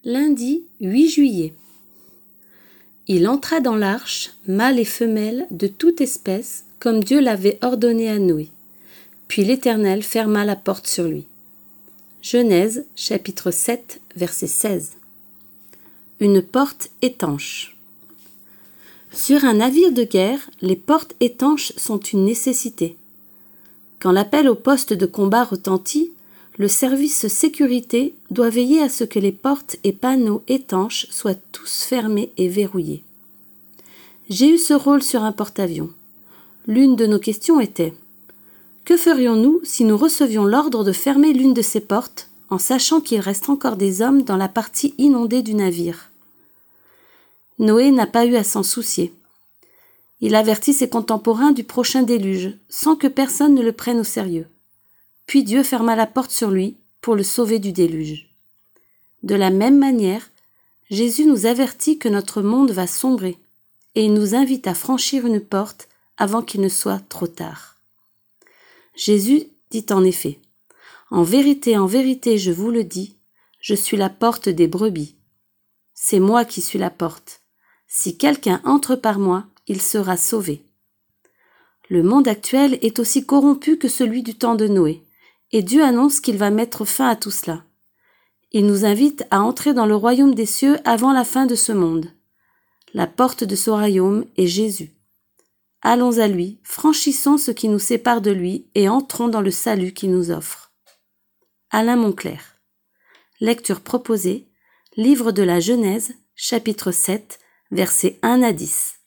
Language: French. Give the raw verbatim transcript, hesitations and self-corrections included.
Lundi huit juillet. Il entra dans l'arche, mâle et femelle de toute espèce, comme Dieu l'avait ordonné à Noé. Puis l'Éternel ferma la porte sur lui. Genèse, chapitre sept, verset seize. Une porte étanche. Sur un navire de guerre, les portes étanches sont une nécessité. Quand l'appel au poste de combat retentit, le service sécurité doit veiller à ce que les portes et panneaux étanches soient tous fermés et verrouillés. J'ai eu ce rôle sur un porte-avions. L'une de nos questions était « Que ferions-nous si nous recevions l'ordre de fermer l'une de ces portes en sachant qu'il reste encore des hommes dans la partie inondée du navire ?» Noé n'a pas eu à s'en soucier. Il avertit ses contemporains du prochain déluge, sans que personne ne le prenne au sérieux. Puis Dieu ferma la porte sur lui pour le sauver du déluge. De la même manière, Jésus nous avertit que notre monde va sombrer, et il nous invite à franchir une porte avant qu'il ne soit trop tard. Jésus dit en effet, « En vérité, en vérité, je vous le dis, je suis la porte des brebis. C'est moi qui suis la porte. Si quelqu'un entre par moi, il sera sauvé. » Le monde actuel est aussi corrompu que celui du temps de Noé, et Dieu annonce qu'il va mettre fin à tout cela. Il nous invite à entrer dans le royaume des cieux avant la fin de ce monde. La porte de ce royaume est Jésus. Allons à lui, franchissons ce qui nous sépare de lui et entrons dans le salut qu'il nous offre. Alain Monclerc. Lecture proposée, livre de la Genèse, chapitre sept, versets un à dix.